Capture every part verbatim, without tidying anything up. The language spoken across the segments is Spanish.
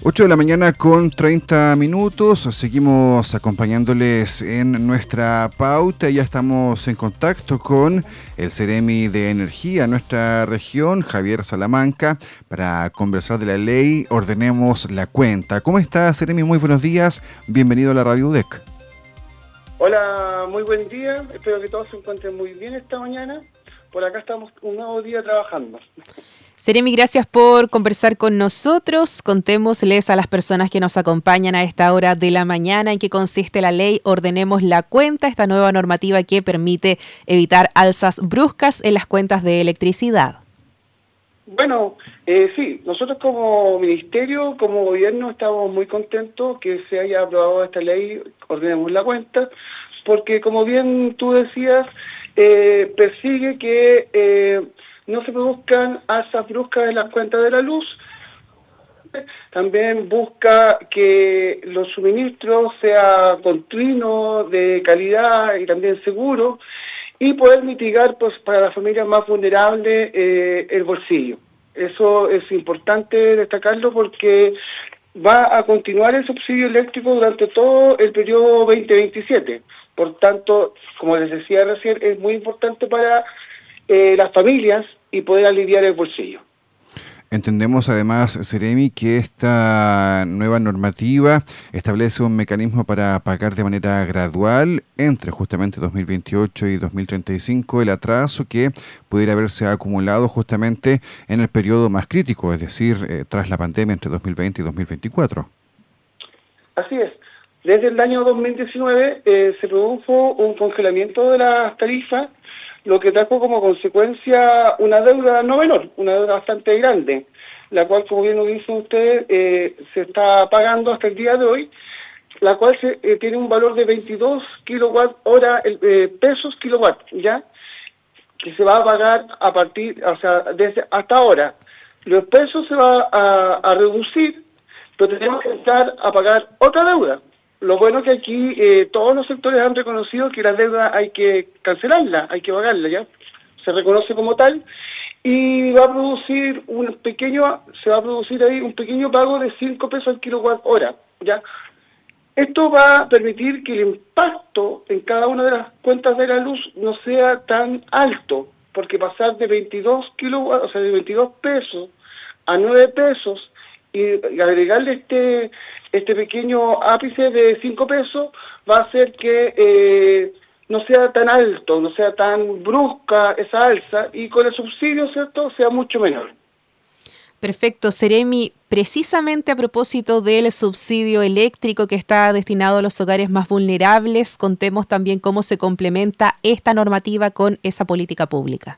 ocho de la mañana con treinta minutos, seguimos acompañándoles en nuestra pauta. Ya estamos en contacto con el Ceremi de Energía en nuestra región, Javier Salamanca, para conversar de la ley Ordenemos la Cuenta. ¿Cómo está, Ceremi? Muy buenos días, bienvenido a la Radio U D E C. Hola, muy buen día, espero que todos se encuentren muy bien esta mañana. Por acá estamos un nuevo día trabajando. Ceremi, gracias por conversar con nosotros. Contémosles a las personas que nos acompañan a esta hora de la mañana en qué consiste la ley Ordenemos la Cuenta, esta nueva normativa que permite evitar alzas bruscas en las cuentas de electricidad. Bueno, eh, sí, nosotros como ministerio, como gobierno, estamos muy contentos que se haya aprobado esta ley Ordenemos la Cuenta, porque como bien tú decías, eh, persigue que Eh, no se produzcan alzas bruscas en las cuentas de la luz. También busca que los suministros sean continuos, de calidad y también seguros, y poder mitigar pues para las familias más vulnerables eh, el bolsillo. Eso es importante destacarlo porque va a continuar el subsidio eléctrico durante todo el periodo veinte veintisiete. Por tanto, como les decía recién, es muy importante para Eh, las familias y poder aliviar el bolsillo. Entendemos además, Ceremi, que esta nueva normativa establece un mecanismo para pagar de manera gradual entre justamente dos mil veintiocho y dos mil treinta y cinco el atraso que pudiera haberse acumulado justamente en el periodo más crítico, es decir, eh, tras la pandemia entre dos mil veinte y dos mil veinticuatro. Así es. Desde el año dos mil diecinueve eh, se produjo un congelamiento de las tarifas, lo que trajo como consecuencia una deuda no menor, una deuda bastante grande, la cual, como bien lo dicen ustedes, eh, se está pagando hasta el día de hoy, la cual se, eh, tiene un valor de veintidós kilowatt hora, eh, pesos kilowatt, ¿ya? Que se va a pagar a partir, o sea, desde hasta ahora. Los pesos se va a, a reducir, pero tenemos que entrar a pagar otra deuda. Lo bueno es que aquí eh, todos los sectores han reconocido que la deuda hay que cancelarla, hay que pagarla, ¿ya? Se reconoce como tal y va a producir un pequeño, se va a producir ahí un pequeño pago de cinco pesos al kilowatt hora, ¿ya? Esto va a permitir que el impacto en cada una de las cuentas de la luz no sea tan alto, porque pasar de veintidós kilowatts, o sea, de veintidós pesos a nueve pesos y agregarle este este pequeño ápice de cinco pesos va a hacer que eh, no sea tan alto, no sea tan brusca esa alza y con el subsidio, ¿cierto?, sea mucho menor. Perfecto, Ceremi, precisamente a propósito del subsidio eléctrico que está destinado a los hogares más vulnerables, contemos también cómo se complementa esta normativa con esa política pública.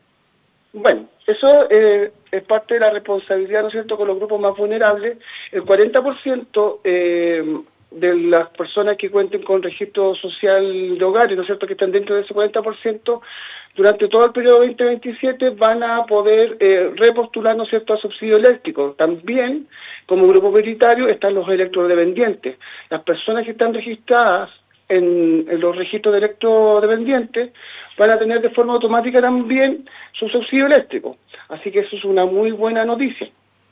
Bueno, eso eh, es parte de la responsabilidad, ¿no es cierto?, con los grupos más vulnerables. El cuarenta por ciento eh, de las personas que cuenten con registro social de hogares, ¿no es cierto?, que están dentro de ese cuarenta por ciento, durante todo el periodo veinte veintisiete van a poder eh, repostular, ¿no es cierto?, a subsidio eléctrico. También, como grupo prioritario, están los electrodependientes. Las personas que están registradas En, en los registros de electrodependientes van a tener de forma automática también su subsidio eléctrico. Así que eso es una muy buena noticia.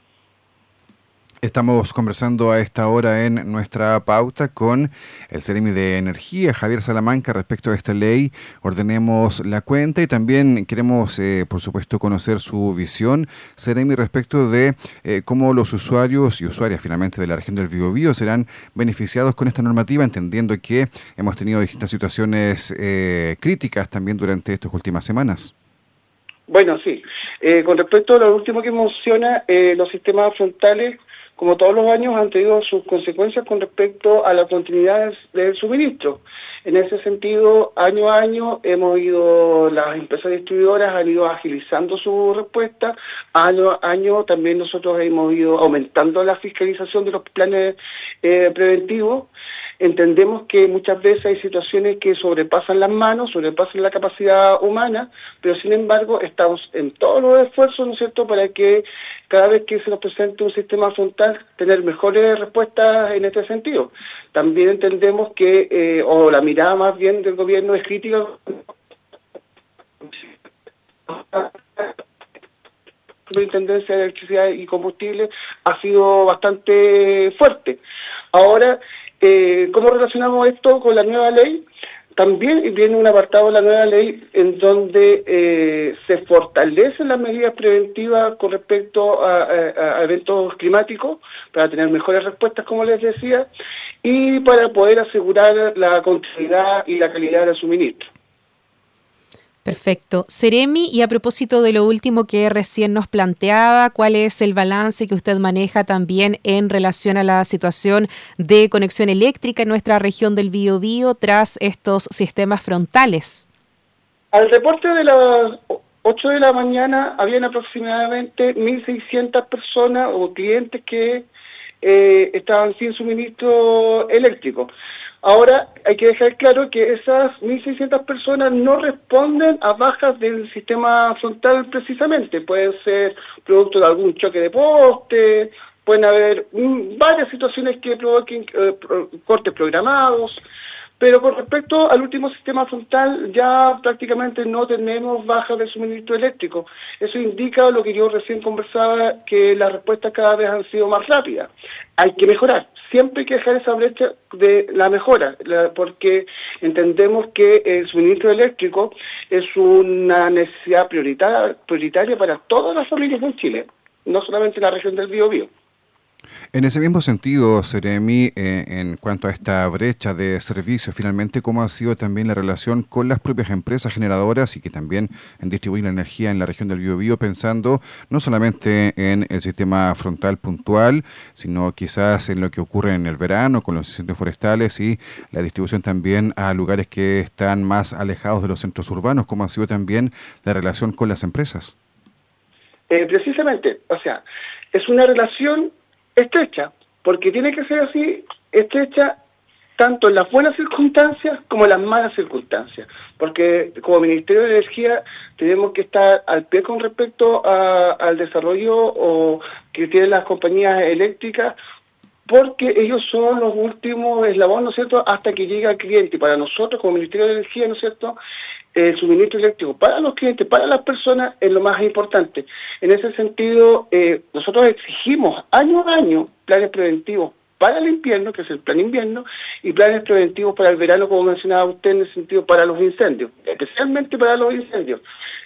Estamos conversando a esta hora en nuestra pauta con el Ceremi de Energía, Javier Salamanca, respecto a esta ley Ordenemos la Cuenta, y también queremos, eh, por supuesto, conocer su visión, Ceremi, respecto de eh, cómo los usuarios y usuarias finalmente de la región del Biobío serán beneficiados con esta normativa, entendiendo que hemos tenido distintas situaciones eh, críticas también durante estas últimas semanas. Bueno, sí. Eh, con respecto a lo último que menciona, eh, los sistemas frontales, como todos los años, han tenido sus consecuencias con respecto a la continuidad del suministro. En ese sentido, año a año hemos ido, las empresas distribuidoras han ido agilizando su respuesta, año a año también nosotros hemos ido aumentando la fiscalización de los planes eh, preventivos. Entendemos que muchas veces hay situaciones que sobrepasan las manos, sobrepasan la capacidad humana, pero sin embargo estamos en todos los esfuerzos, ¿no es cierto?, para que cada vez que se nos presente un sistema frontal, tener mejores respuestas en este sentido. También entendemos que, eh, o la mirada más bien del gobierno es crítica Superintendencia de Electricidad y Combustible ha sido bastante fuerte. Ahora, eh, ¿cómo relacionamos esto con la nueva ley? También viene un apartado de la nueva ley en donde eh, se fortalecen las medidas preventivas con respecto a, a, a eventos climáticos para tener mejores respuestas, como les decía, y para poder asegurar la continuidad y la calidad del suministro. Perfecto. Seremi, y a propósito de lo último que recién nos planteaba, ¿cuál es el balance que usted maneja también en relación a la situación de conexión eléctrica en nuestra región del Biobío tras estos sistemas frontales? Al reporte de las ocho de la mañana habían aproximadamente mil seiscientas personas o clientes que eh, estaban sin suministro eléctrico. Ahora hay que dejar claro que esas mil seiscientas personas no responden a bajas del sistema frontal precisamente. Pueden ser producto de algún choque de poste, pueden haber mm, varias situaciones que provoquen eh, pro, cortes programados, pero con respecto al último sistema frontal ya prácticamente no tenemos bajas de suministro eléctrico. Eso indica lo que yo recién conversaba, que las respuestas cada vez han sido más rápidas. Hay que mejorar, siempre hay que dejar esa brecha de la mejora, la, porque entendemos que el suministro eléctrico es una necesidad prioritaria, prioritaria para todas las familias en Chile, no solamente en la región del Biobío. En ese mismo sentido, Seremi, eh, en cuanto a esta brecha de servicios, finalmente, ¿cómo ha sido también la relación con las propias empresas generadoras y que también en distribuir la energía en la región del Biobío, pensando no solamente en el sistema frontal puntual, sino quizás en lo que ocurre en el verano con los incendios forestales y la distribución también a lugares que están más alejados de los centros urbanos? ¿Cómo ha sido también la relación con las empresas? Eh, precisamente, o sea, es una relación estrecha, porque tiene que ser así, estrecha tanto en las buenas circunstancias como en las malas circunstancias, porque como Ministerio de Energía tenemos que estar al pie con respecto a, al desarrollo o que tienen las compañías eléctricas, porque ellos son los últimos eslabones, ¿no es cierto?, hasta que llega el cliente. Y para nosotros, como Ministerio de Energía, ¿no es cierto?, el suministro eléctrico para los clientes, para las personas, es lo más importante. En ese sentido, eh, nosotros exigimos año a año planes preventivos para el invierno, que es el plan invierno, y planes preventivos para el verano, como mencionaba usted, en el sentido para los incendios, especialmente para los incendios.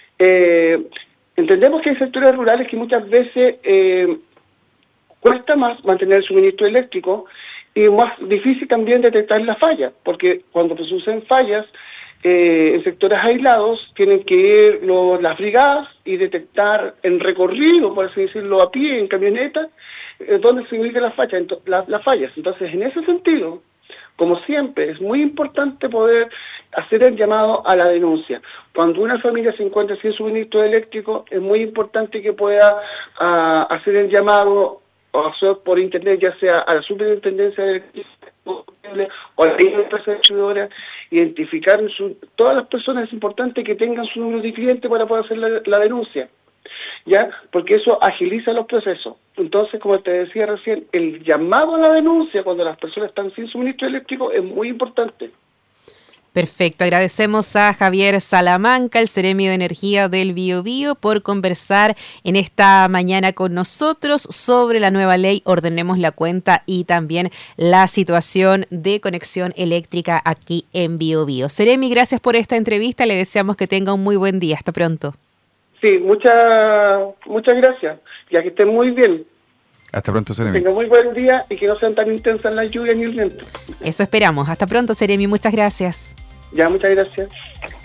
Eh, entendemos que hay sectores rurales que muchas veces Eh, cuesta más mantener el suministro eléctrico y más difícil también detectar las fallas, porque cuando se suceden fallas eh, en sectores aislados tienen que ir los, las brigadas y detectar en recorrido, por así decirlo, a pie, en camioneta, eh, donde se ubican las fallas. Ento, la, las fallas. Entonces, en ese sentido, como siempre, es muy importante poder hacer el llamado a la denuncia. Cuando una familia se encuentra sin suministro eléctrico, es muy importante que pueda uh, hacer el llamado o hacer por internet, ya sea a la Superintendencia de Electricidad o a la empresa distribuidora, identificar su, todas las personas. Es importante que tengan su número de cliente para poder hacer la, la denuncia, ¿ya? Porque eso agiliza los procesos. Entonces, como te decía recién, el llamado a la denuncia cuando las personas están sin suministro eléctrico es muy importante. Perfecto. Agradecemos a Javier Salamanca, el Seremi de Energía del Biobío, por conversar en esta mañana con nosotros sobre la nueva ley Ordenemos la Cuenta y también la situación de conexión eléctrica aquí en Biobío. Seremi, gracias por esta entrevista. Le deseamos que tenga un muy buen día. Hasta pronto. Sí, muchas muchas gracias. Ya que estén muy bien. Hasta pronto, Seremi. Que tengan muy buen día y que no sean tan intensas las lluvias ni el viento. Eso esperamos. Hasta pronto, Seremi. Muchas gracias. Ya, muchas gracias.